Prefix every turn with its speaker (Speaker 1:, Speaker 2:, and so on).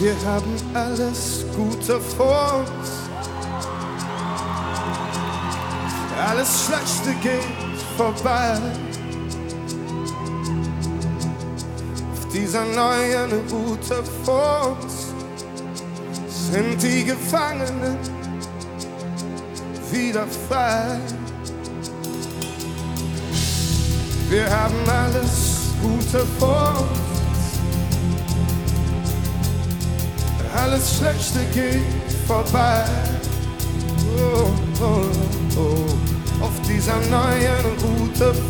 Speaker 1: Wir haben alles Gute vor uns. Alles Schlechte geht vorbei. Auf dieser neuen Route vor uns sind die Gefangenen wieder frei. Wir haben alles Gute vor uns. Alles Schlechte geht vorbei. Oh, oh, oh. Auf dieser neuen Route